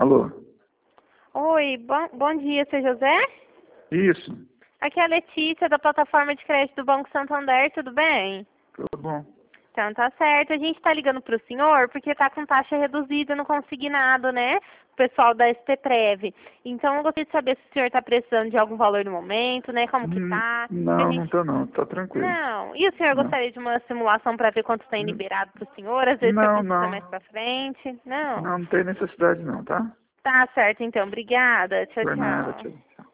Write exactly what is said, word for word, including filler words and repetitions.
Alô? Oi, bom, bom dia, seu José? Isso, Aqui é a Letícia, da plataforma de crédito do Banco Santander, tudo bem? tudo bom. Então tá certo, a gente tá ligando pro senhor porque tá com taxa reduzida no consignado, né? O pessoal da S T Prev. Então eu gostaria de saber se o senhor tá precisando de algum valor no momento, né? Como que Hum, tá? Que a Não, não gente... tô não, tá tranquilo. Não. E o senhor Não. gostaria de uma simulação para ver quanto tem Hum, liberado pro senhor? Às vezes o senhor Não, precisa não. mais pra frente? Não. Não, não tem necessidade não, tá? Tá certo então, obrigada. Tchau, Por nada, tchau. tchau.